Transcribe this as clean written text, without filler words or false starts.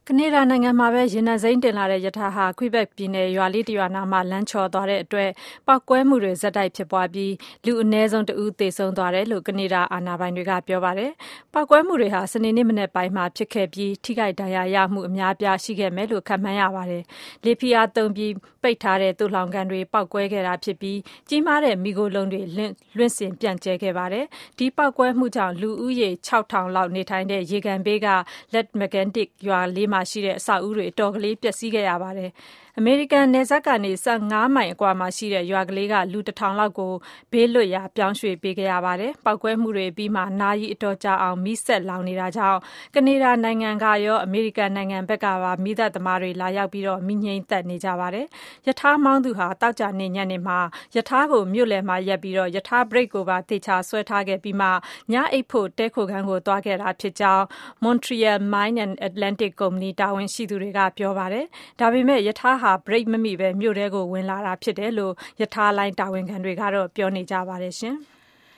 ကနေဒါနိုင်ငံမှာပဲရေနံစိမ်းတင်လာတဲ့ရထားဟာ Quebec ပြည်နယ်ရွာလေးတစ်ရွာနားမှာလမ်းချော်သွားတဲ့အတွက်ပေါက်ကွဲမှုတွေဆက်တိုက်ဖြစ်ပွားပြီးလူအနည်းဆုံးတစ်ဦးသေဆုံးသွားတယ်လို့ကနေဒါအာဏာပိုင်တွေကပြောပါတယ်။ပေါက်ကွဲမှုတွေဟာစနေနေ့မနက်ပိုင်းမှာဖြစ်ခဲ့ပြီးထိခိုက်ဒဏ်ရာရမှုအများအပြားရှိခဲ့မယ်လို့ခန့်မှန်းရပါတယ်။လေဖိအားသုံးပြီးပိတ်ထားတဲ့သိုလှောင်ကန်တွေပေါက်ကွဲခဲ့တာဖြစ်ပြီးကြီးမားတဲ့မီးခိုးလုံးတွေလွင့်စင်ပြန့်ကျဲခဲ့ပါတယ်။ဒီပေါက်ကွဲမှုကြောင့်လူဦးရေ6000လောက်နေထိုင်တဲ့ရေကန်ဘေးက Lac-Mégantic ရွာလေးမှာရှိတဲ့အဆောက်အဦတွေအတော်ကလေးပျက်စီးခဲ့ရပါတယ်။အမေရိကန်နယ်စပ်ကနေ15မိုင်အကွာမှာရှိတဲ့ရွာကလေးကလူ1000လောက်ကိုဘေးလွတ်ရာပြောင်းရွှေ့ပေးခဲ့ရပါတယ်။ပေါက်ကွဲမှုတွေပြီးမှနာရီအတော်ကြာအောင်မီးဆက်လောင်နေတာကြောင့်ကနေဒါနိုင်ငံကရောအမေရိကန်နိုင်ငံဘက်ကပါမီးသတ်သမားတွေလာရောက်ပြီးတော့မီးငြိမ်းသတ်နေကြပါတယ်။ရထားမောင်းသူဟာတောက်ကြနေညနေမှာရထားကိုမြို့လယ်မှာရပ်ပြီးတော့ရထားဘရိတ်ကိုပါသေချာဆွဲထားခဲ့ပြီးမှညအိပ်ဖို့တဲခိုခန်းကိုသွားခဲ့တာဖြစ်ကြောင်း Montreal Mine and Atlantic ကုမ္ပဏီတာဝန်ရှိသူတွေကပြောပါတယ်။ဒါပေမဲ့ရထားဟာဘရိတ်မမိပဲမြို့ထဲကိုဝင်လာတာဖြစ်တယ်လို့ရထားလိုင်းတာဝန်ခံတွေကတော့ပြောနေကြပါတယ်ရှင်။